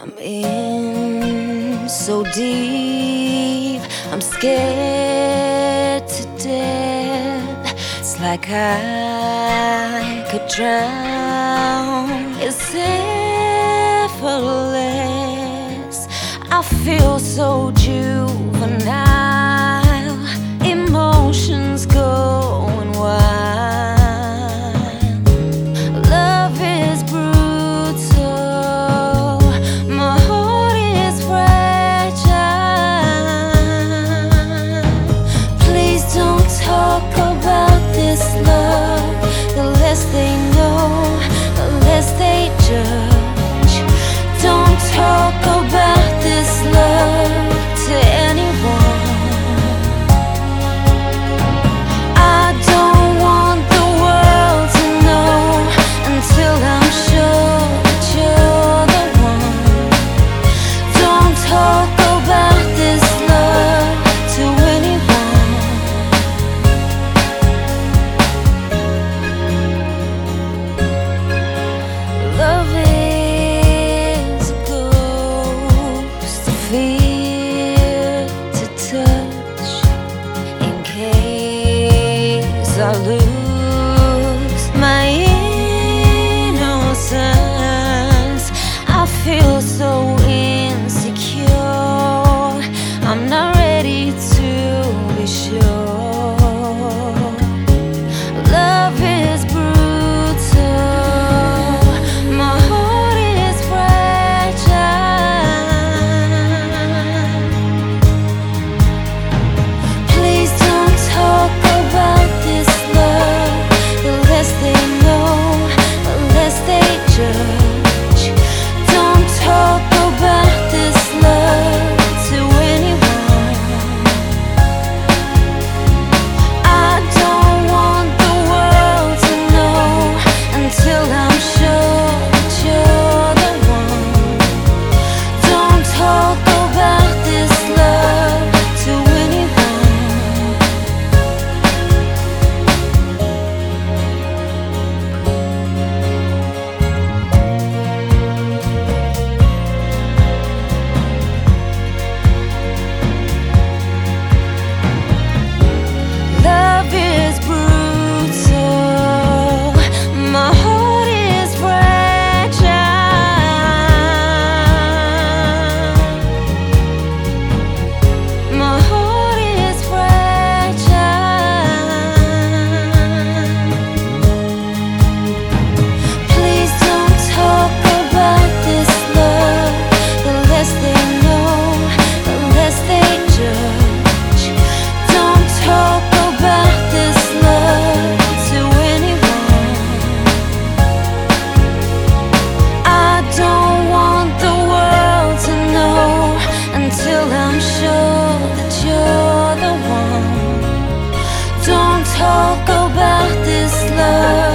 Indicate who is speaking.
Speaker 1: I'm in so deep, I'm scared to death. It's like I could drown. It's effortless. I feel so juvenile. Emotions going wild. Love is brutal. My heart is fragile. Please don't talk about this love. The less they know, the less they judge. Don't talk about this love to anyone. I don't want the world to know until I'm sure that you're the one. Don't talk about this love to anyone. Love is a ghost, a fear to touch. In case I lose my innocence, I feel so insecure. I'm not ready to be sure. Love is brutal. My heart is fragile. Please don't talk about this love. The less they know, the less they judge. Don't talk about this love to anyone. I don't want the world to know until I'm sure that you're the one. Don't talk about this love to anyone. Love is brutal. My heart is fragile. My heart is fragile. Please don't talk about this love. The less they know, the less they judge. Don't talk about this love to anyone. I don't want the world to know until I'm sure that you're the one. Don't talk about this love